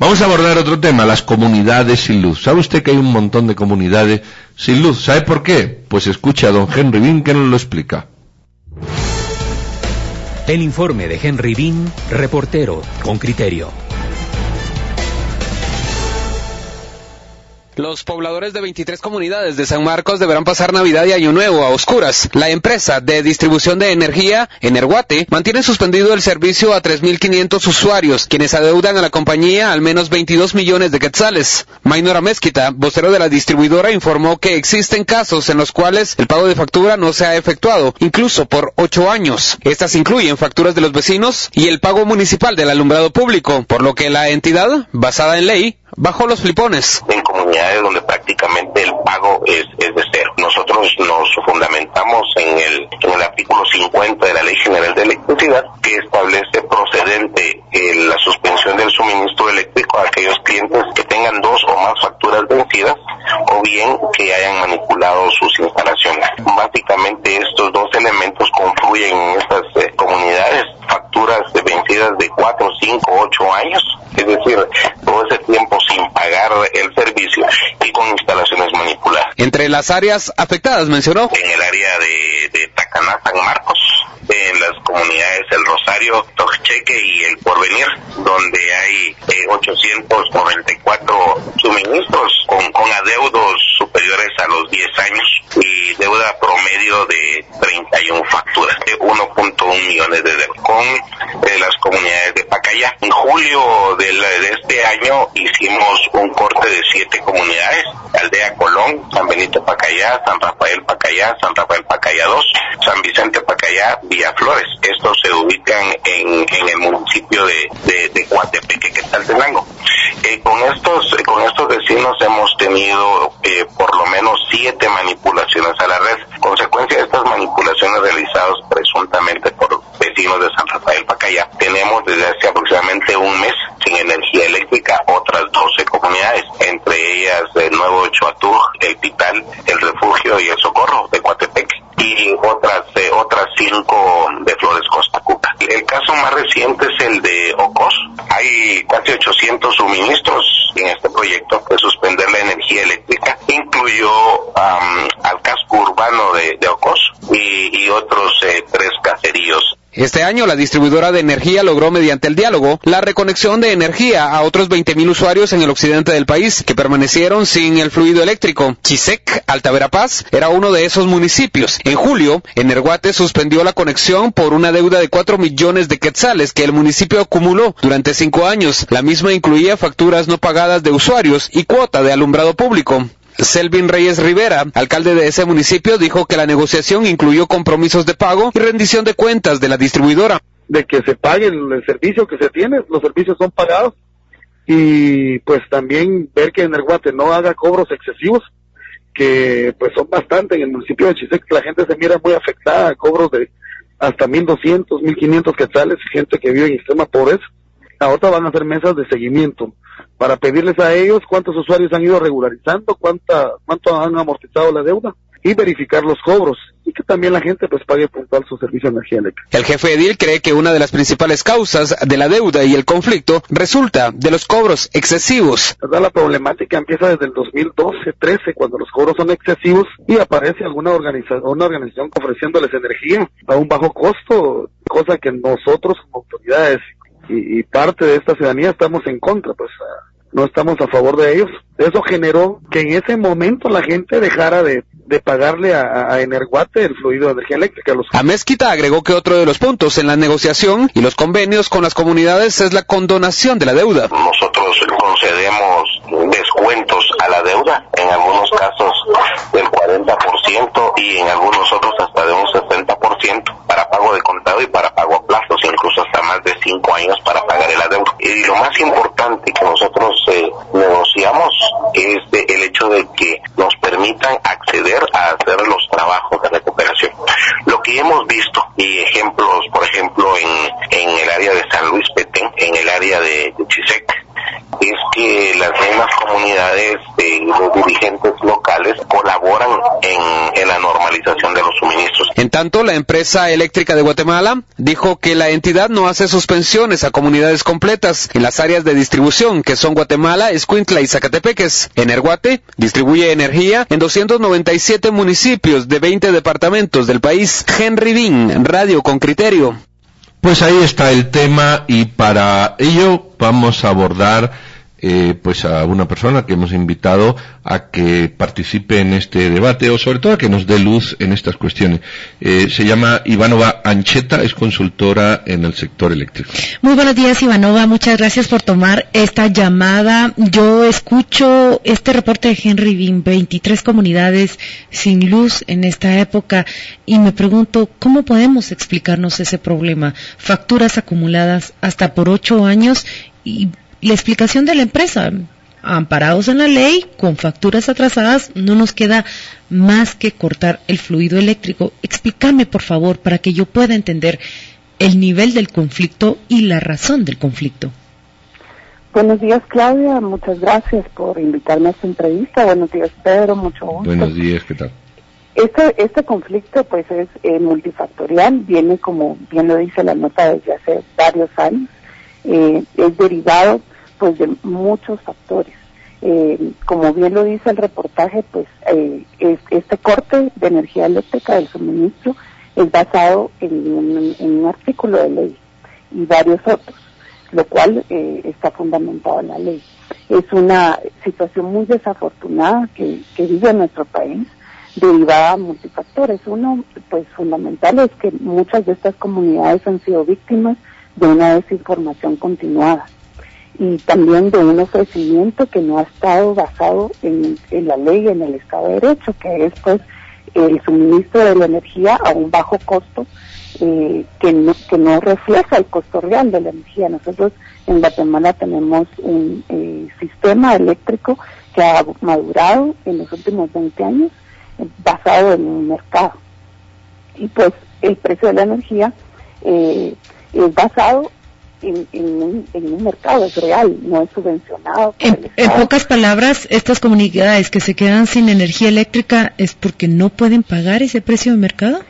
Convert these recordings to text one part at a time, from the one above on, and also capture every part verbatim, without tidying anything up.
Vamos a abordar otro tema, las comunidades sin luz. ¿Sabe usted que hay un montón de comunidades sin luz? ¿Sabe por qué? Pues escuche a don Henry Bean que nos lo explica. El informe de Henry Bean, reportero con criterio. Los pobladores de veintitrés comunidades de San Marcos deberán pasar Navidad y Año Nuevo a oscuras. La empresa de distribución de energía, Energuate, mantiene suspendido el servicio a tres mil quinientos usuarios, quienes adeudan a la compañía al menos veintidós millones de quetzales. Maynor Amezquita, vocero de la distribuidora, informó que existen casos en los cuales el pago de factura no se ha efectuado, incluso por ocho años. Estas incluyen facturas de los vecinos y el pago municipal del alumbrado público, por lo que la entidad, basada en ley, bajó los flipones. En comunidades donde prácticamente el pago es, es de cero. Nosotros nos fundamentamos en el, en el artículo cincuenta de la Ley General de Electricidad, que establece procedente eh, la suspensión del suministro eléctrico a aquellos clientes que tengan dos o más facturas vencidas o bien que hayan manipulado sus instalaciones. Básicamente estos dos elementos confluyen en estas eh, comunidades, facturas vencidas de cuatro, cinco, ocho años, es decir, todo ese tiempo sin pagar el servicio y con instalaciones manipuladas. Entre las áreas afectadas, mencionó. En el área de, de Tacaná, San Marcos, en las comunidades El Rosario, Tocheque y El Porvenir, donde hay eh, ochocientos noventa y cuatro suministros con, con adeudos superiores a los diez años y deuda promedio de treinta y una facturas, de uno punto uno millones de deuda, con eh, las comunidades de Pacayá. En julio de, la, de este año hicimos un corte de siete comunidades: Aldea Colón, San Benito Pacayá, San Rafael Pacayá, San Rafael Pacayá dos, San Vicente Pacayá, Villaflores. Estos se ubican en, en el municipio de, de, de Coatepeque, Quetzaltenango. Eh, con estos eh, con estos vecinos hemos tenido eh, por lo menos siete manipulaciones a la red. Consecuencia de estas manipulaciones realizadas presuntamente por vecinos de San Rafael Pacayá, tenemos desde hace aproximadamente un mes sin energía eléctrica otras doce comunidades, entre ellas el Nuevo Choatú, El Pital, El Refugio y El Socorro de Coatepeque, y otras eh, otras cinco de Flores Costa Cuca. El caso más reciente es el de Ocos. Hay casi ochocientos suministros en este proyecto de suspender la energía eléctrica. Incluyó um, al casco urbano de, de Ocos y, y otros eh, tres caseríos. Este año la distribuidora de energía logró mediante el diálogo la reconexión de energía a otros veinte mil usuarios en el occidente del país que permanecieron sin el fluido eléctrico. Chisec, Alta Verapaz, era uno de esos municipios. En julio, Energuate suspendió la conexión por una deuda de cuatro millones de quetzales que el municipio acumuló durante cinco años. La misma incluía facturas no pagadas de usuarios y cuota de alumbrado público. Selvin Reyes Rivera, alcalde de ese municipio, dijo que la negociación incluyó compromisos de pago y rendición de cuentas de la distribuidora. De que se pague el, el servicio que se tiene, los servicios son pagados, y pues también ver que Energuate no haga cobros excesivos, que pues son bastante. En el municipio de Chisec la gente se mira muy afectada a cobros de hasta mil doscientos, mil quinientos quetzales, gente que vive en extrema pobreza. Ahora van a hacer mesas de seguimiento para pedirles a ellos cuántos usuarios han ido regularizando, cuánta, cuánto han amortizado la deuda y verificar los cobros, y que también la gente pues pague puntual su servicio de energía eléctrica. El jefe edil cree que una de las principales causas de la deuda y el conflicto resulta de los cobros excesivos. ¿Verdad? La problemática empieza desde el dos mil doce, trece, cuando los cobros son excesivos y aparece alguna organización, una organización ofreciéndoles energía a un bajo costo, cosa que nosotros como autoridades y, y parte de esta ciudadanía estamos en contra, pues uh, no estamos a favor de ellos. Eso generó que en ese momento la gente dejara de, de pagarle a, a Energuate el fluido de energía eléctrica. Los... Amezquita agregó que otro de los puntos en la negociación y los convenios con las comunidades es la condonación de la deuda. Nosotros concedemos descuentos a la deuda, en algunos casos del cuarenta por ciento y en algunos otros hasta de un sesenta por ciento para pago de contado y para pago a plazos, incluso hasta más de cinco años para pagar la deuda. Y lo más importante que nosotros eh, negociamos es de el hecho de que nos permitan acceder a hacer los trabajos de recuperación. Lo que hemos visto, y ejemplos, por ejemplo, en, en el área de San Luis Petén, en el área de, de Chisec, es que las mismas comunidades, eh, los dirigentes locales colaboran en, en la normalización de los suministros. En tanto, tanto, la empresa eléctrica de Guatemala dijo que la entidad no hace suspensiones a comunidades completas en las áreas de distribución, que son Guatemala, Escuintla y Zacatepeques. Energuate distribuye energía en doscientos noventa y siete municipios de veinte departamentos del país. Henry Bean, Radio con Criterio. Pues ahí está el tema, y para ello vamos a abordar eh, pues a una persona que hemos invitado a que participe en este debate, o sobre todo a que nos dé luz en estas cuestiones. Eh, se llama Ivanova Ancheta, es consultora en el sector eléctrico. Muy buenos días, Ivanova, muchas gracias por tomar esta llamada. Yo escucho este reporte de Henry Bean, veintitrés comunidades sin luz en esta época, y me pregunto, ¿cómo podemos explicarnos ese problema? Facturas acumuladas hasta por ocho años, y la explicación de la empresa, amparados en la ley, con facturas atrasadas, no nos queda más que cortar el fluido eléctrico. Explícame, por favor, para que yo pueda entender el nivel del conflicto y la razón del conflicto. Buenos días, Claudia, muchas gracias por invitarme a esta entrevista. Buenos días, Pedro, mucho gusto. Buenos días, ¿qué tal? Este, este conflicto pues es eh, multifactorial, viene, como bien lo dice la nota, desde hace varios años. Eh, es derivado pues de muchos factores. Eh, como bien lo dice el reportaje, pues eh, es, este corte de energía eléctrica del suministro es basado en un, en un artículo de ley y varios otros, lo cual eh, está fundamentado en la ley. Es una situación muy desafortunada que, que vive nuestro país, derivada de multifactores. Uno, pues fundamental, es que muchas de estas comunidades han sido víctimas de una desinformación continuada y también de un ofrecimiento que no ha estado basado en, en la ley, en el Estado de Derecho, que es pues el suministro de la energía a un bajo costo eh, que, no, que no refleja el costo real de la energía. Nosotros en Guatemala tenemos un eh, sistema eléctrico que ha madurado en los últimos veinte años eh, basado en un mercado, y pues el precio de la energía eh, es basado en, en, un, en un mercado, es real, no es subvencionado. En, en pocas palabras, estas comunidades que se quedan sin energía eléctrica, ¿es porque no pueden pagar ese precio de mercado?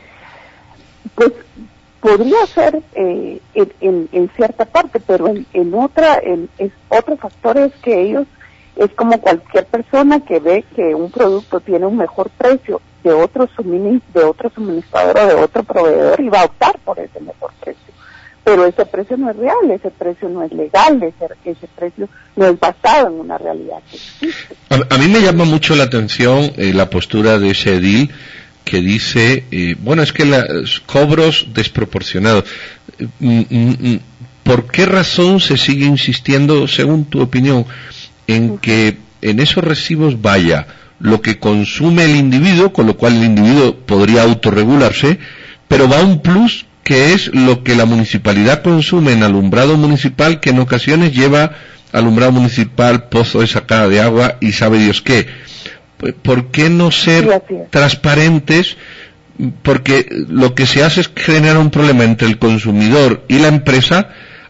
Pues podría ser eh, en, en, en cierta parte, pero en, en otra, en, es, otro factor es que ellos, es como cualquier persona que ve que un producto tiene un mejor precio de otro, suministro, de otro suministrador o de otro proveedor, y va a optar por ese mejor precio. Pero ese precio no es real, ese precio no es legal, ese, ese precio no es basado en una realidad que existe. A, a mí me llama mucho la atención eh, la postura de ese edil que dice, eh, bueno, es que los cobros desproporcionados. Mm, mm, ¿Por qué razón se sigue insistiendo, según tu opinión, en que en esos recibos vaya lo que consume el individuo, con lo cual el individuo podría autorregularse, pero va un plus que es lo que la municipalidad consume en alumbrado municipal, que en ocasiones lleva alumbrado municipal, pozo de sacada de agua y sabe Dios qué? ¿Por qué no ser transparentes? Porque lo que se hace es generar un problema entre el consumidor y la empresa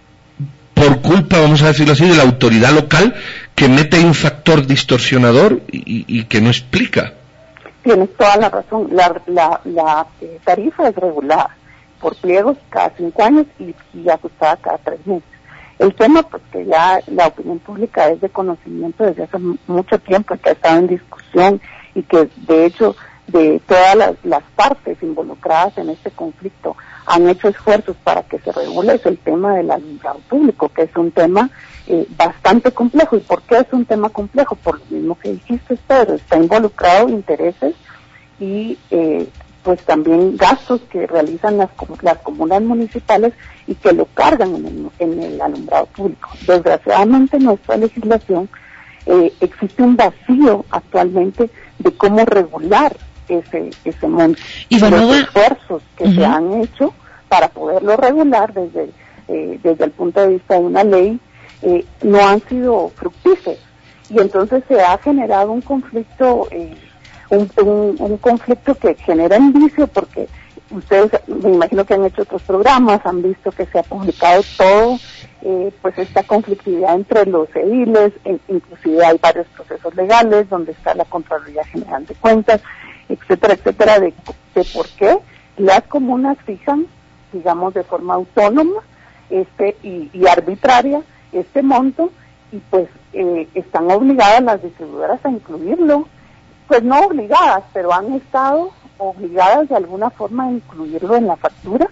por culpa, vamos a decirlo así, de la autoridad local, que mete un factor distorsionador y, y que no explica. Tienes toda la razón. La, la, la eh, tarifa es regulada por pliegos cada cinco años y, y ajustada cada tres meses. El tema, pues que ya la opinión pública es de conocimiento desde hace mucho tiempo, que ha estado en discusión, y que de hecho de todas las, las partes involucradas en este conflicto han hecho esfuerzos para que se regule, es el tema del alumbrado público, que es un tema eh, bastante complejo. ¿Y por qué es un tema complejo? Por lo mismo que dijiste, Pedro, está involucrado intereses y eh, pues también gastos que realizan las, las comunas municipales y que lo cargan en el, en el alumbrado público. Desgraciadamente en nuestra legislación eh, existe un vacío actualmente de cómo regular ese ese monto. Y los esfuerzos que uh-huh. se han hecho para poderlo regular desde eh, desde el punto de vista de una ley eh, no han sido fructíferos, y entonces se ha generado un conflicto eh, Un, un, un conflicto que genera indicio, porque ustedes me imagino que han hecho otros programas, han visto que se ha publicado todo, eh, pues esta conflictividad entre los ediles, e, inclusive hay varios procesos legales donde está la Contraloría General de Cuentas, etcétera, etcétera, de, de por qué Las comunas fijan, digamos, de forma autónoma este y, y arbitraria este monto, y pues eh, están obligadas las distribuidoras a incluirlo, pues no obligadas, pero han estado obligadas de alguna forma a incluirlo en la factura,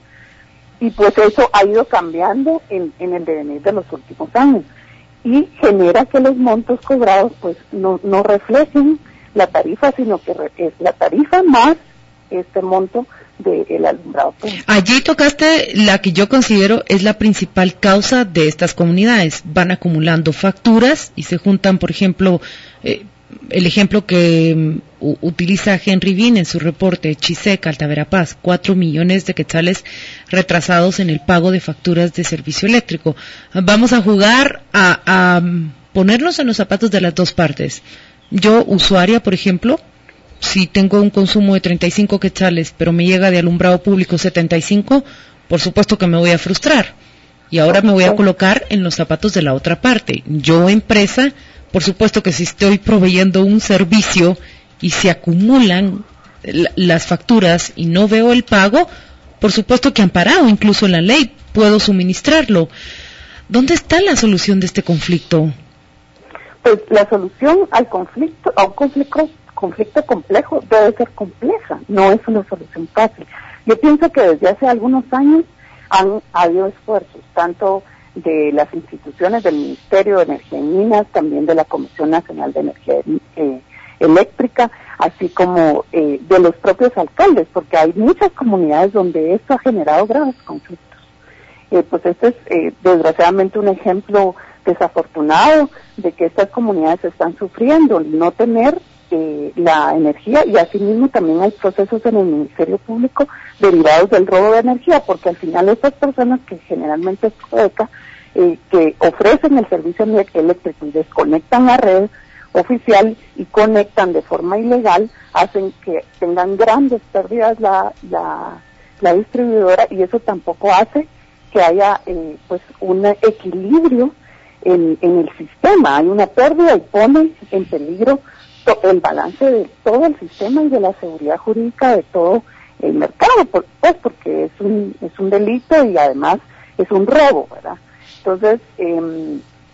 y pues eso ha ido cambiando en, en el devenir de los últimos años, y genera que los montos cobrados pues no, no reflejen la tarifa, sino que re, es la tarifa más este monto del alumbrado público. Allí tocaste la que yo considero es la principal causa de estas comunidades. Van acumulando facturas y se juntan, por ejemplo, eh, el ejemplo que um, utiliza Henry Bean en su reporte, Chisec, Alta Verapaz, cuatro millones de quetzales retrasados en el pago de facturas de servicio eléctrico. Vamos a jugar a, a ponernos en los zapatos de las dos partes. Yo, usuaria, por ejemplo, si tengo un consumo de treinta y cinco quetzales, pero me llega de alumbrado público setenta y cinco, por supuesto que me voy a frustrar. Y ahora me voy a colocar en los zapatos de la otra parte. Yo, empresa, por supuesto que si estoy proveyendo un servicio y se acumulan las facturas y no veo el pago, por supuesto que amparado incluso en la ley puedo suministrarlo. ¿Dónde está la solución de este conflicto? Pues la solución al conflicto, a un conflicto conflicto complejo debe ser compleja, no es una solución fácil. Yo pienso que desde hace algunos años han habido esfuerzos, tanto de las instituciones del Ministerio de Energía y Minas, también de la Comisión Nacional de Energía eh, Eléctrica, así como eh, de los propios alcaldes, porque hay muchas comunidades donde esto ha generado graves conflictos. Eh, pues este es eh, desgraciadamente un ejemplo desafortunado de que estas comunidades están sufriendo el no tener Eh, la energía, y asimismo también hay procesos en el Ministerio Público derivados del robo de energía, porque al final estas personas que generalmente es Codeca, eh, que ofrecen el servicio eléctrico y desconectan la red oficial y conectan de forma ilegal, hacen que tengan grandes pérdidas la, la, la distribuidora, y eso tampoco hace que haya eh, pues un equilibrio en, en el sistema. Hay una pérdida y pone en peligro el balance de todo el sistema y de la seguridad jurídica de todo el mercado, pues porque es un es un delito y además es un robo, ¿verdad? Entonces, eh,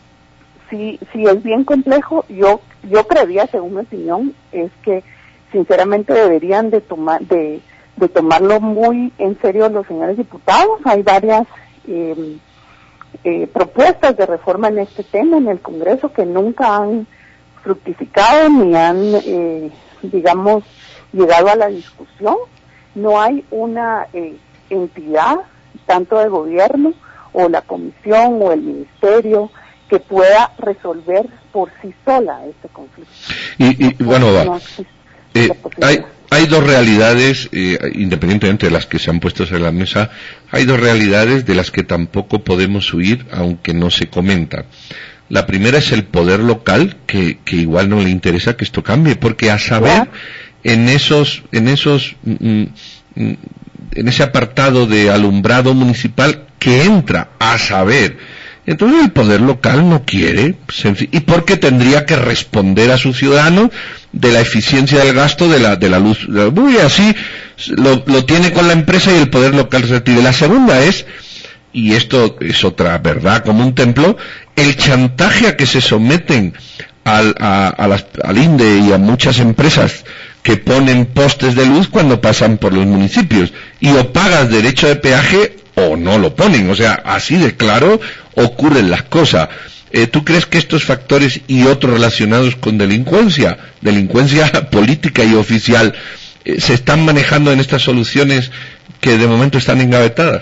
sí, sí es bien complejo. Yo yo creería, según mi opinión, es que sinceramente deberían de tomar de, de tomarlo muy en serio los señores diputados. Hay varias eh, eh, propuestas de reforma en este tema en el Congreso que nunca han fructificado ni han, eh, digamos, llegado a la discusión. No hay una eh, entidad, tanto de gobierno o la comisión o el ministerio, que pueda resolver por sí sola este conflicto. Y, y bueno, va. Eh, hay, hay dos realidades, eh, independientemente de las que se han puesto sobre la mesa, hay dos realidades de las que tampoco podemos huir, aunque no se comentan. La primera es el poder local, que, que igual no le interesa que esto cambie, porque a saber, en esos, en esos, mm, mm, en ese apartado de alumbrado municipal que entra, a saber, entonces el poder local no quiere, y porque tendría que responder a sus ciudadanos de la eficiencia del gasto de la, de la luz, y así lo, lo tiene con la empresa y el poder local se retire. La segunda es, y esto es otra verdad como un templo, el chantaje a que se someten al, a, a las, al INDE y a muchas empresas que ponen postes de luz cuando pasan por los municipios, y o pagas derecho de peaje o no lo ponen. O sea, así de claro ocurren las cosas. Eh, ¿Tú crees que estos factores y otros relacionados con delincuencia, delincuencia política y oficial, eh, se están manejando en estas soluciones que de momento están engavetadas?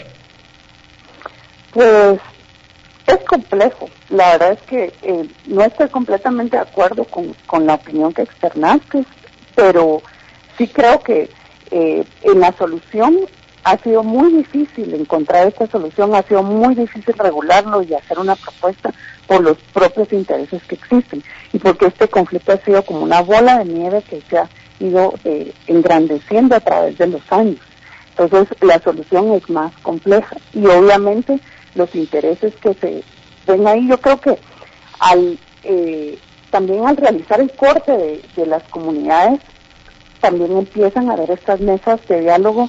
Pues es complejo. La verdad es que eh, no estoy completamente de acuerdo con, con la opinión que externaste, pero sí creo que eh, en la solución ha sido muy difícil encontrar esta solución, ha sido muy difícil regularlo y hacer una propuesta por los propios intereses que existen, y porque este conflicto ha sido como una bola de nieve que se ha ido eh, engrandeciendo a través de los años. Entonces la solución es más compleja, y obviamente los intereses que se ven ahí, yo creo que al eh, también al realizar el corte de, de las comunidades, también empiezan a haber estas mesas de diálogo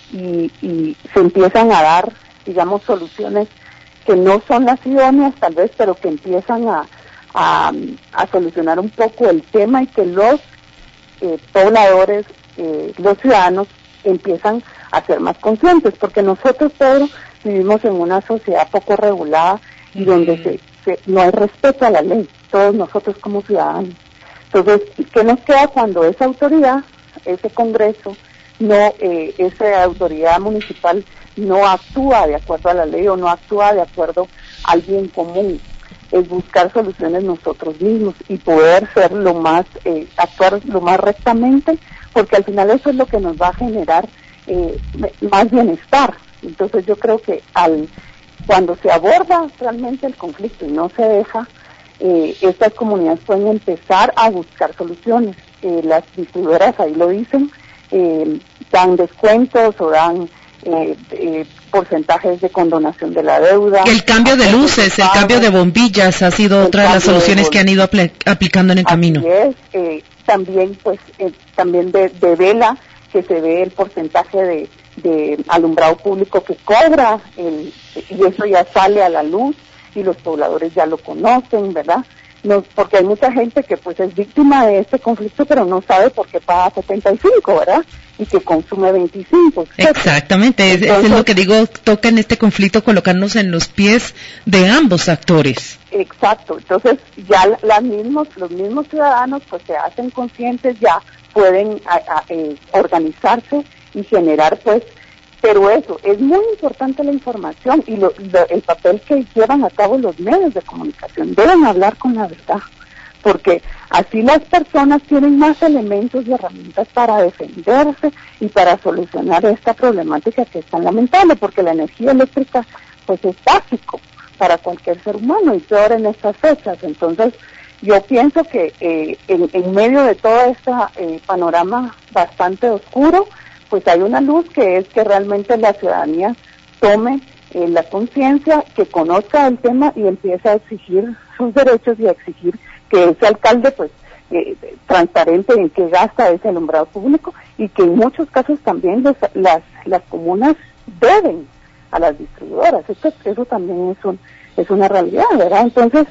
y, y se empiezan a dar, digamos, soluciones que no son las idóneas tal vez, pero que empiezan a, a, a solucionar un poco el tema y que los eh, pobladores, eh, los ciudadanos empiezan a ser más conscientes, porque nosotros, Pedro, vivimos en una sociedad poco regulada y donde se, se, no hay respeto a la ley, todos nosotros como ciudadanos. Entonces, ¿qué nos queda cuando esa autoridad, ese Congreso, no, eh, esa autoridad municipal no actúa de acuerdo a la ley o no actúa de acuerdo al bien común? Es buscar soluciones nosotros mismos y poder ser lo más, eh, actuar lo más rectamente, porque al final eso es lo que nos va a generar eh, más bienestar. Entonces yo creo que al cuando se aborda realmente el conflicto y no se deja, eh, estas comunidades pueden empezar a buscar soluciones. Eh, las distribuidoras ahí lo dicen, eh, dan descuentos o dan eh, eh, porcentajes de condonación de la deuda. El cambio de luces, el cambio de bombillas ha sido otra de las soluciones de que han ido apl- aplicando en el camino. Así es, eh, también pues eh, también de, de vela, que se ve el porcentaje de, de alumbrado público que cobra, el, y eso ya sale a la luz y los pobladores ya lo conocen, ¿verdad? No, porque hay mucha gente que pues es víctima de este conflicto, pero no sabe por qué paga setenta y cinco, ¿verdad? Y que consume veinticinco. ¿cierto? Exactamente, es, Entonces, es lo que digo, toca en este conflicto colocarnos en los pies de ambos actores. Exacto, entonces ya las mismos, los mismos ciudadanos pues se hacen conscientes, ya pueden a, a, eh, organizarse y generar pues, pero eso, es muy importante la información y lo, lo, el papel que llevan a cabo los medios de comunicación, deben hablar con la verdad, porque así las personas tienen más elementos y herramientas para defenderse y para solucionar esta problemática que es tan lamentable, porque la energía eléctrica pues es básico para cualquier ser humano y peor en estas fechas. Entonces yo pienso que eh, en, en medio de todo este eh, panorama bastante oscuro, pues hay una luz, que es que realmente la ciudadanía tome eh, la conciencia, que conozca el tema y empiece a exigir sus derechos y a exigir que ese alcalde pues eh, transparente en qué gasta ese alumbrado público, y que en muchos casos también los, las las comunas deben a las distribuidoras. Esto, eso también es un es una realidad, ¿verdad? Entonces,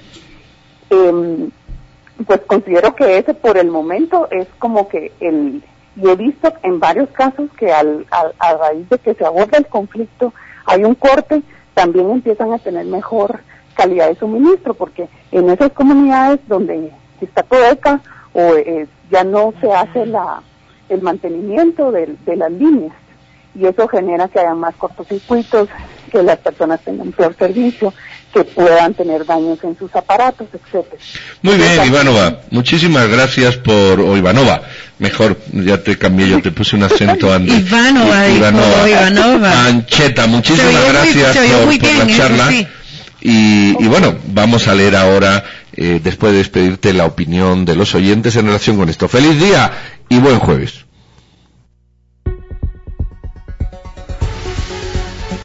eh, pues considero que ese por el momento es como que el, y he visto en varios casos que al, al, a raíz de que se aborda el conflicto hay un corte, también empiezan a tener mejor calidad de suministro, porque en esas comunidades donde está Codeca o eh, ya no se hace la el mantenimiento de, de las líneas, y eso genera que haya más cortocircuitos, que las personas tengan peor servicio, que puedan tener daños en sus aparatos, etcétera. Muy bien, Entonces, Ivanova, muchísimas gracias por, o Ivanova, mejor, ya te cambié, yo te puse un acento antes. Ivanova, Ivanova, Ivanova. Ancheta, muchísimas gracias muy, por, muy por bien, la charla. sí. Y, y bueno, vamos a leer ahora, eh, después de despedirte, la opinión de los oyentes en relación con esto. Feliz día y buen jueves.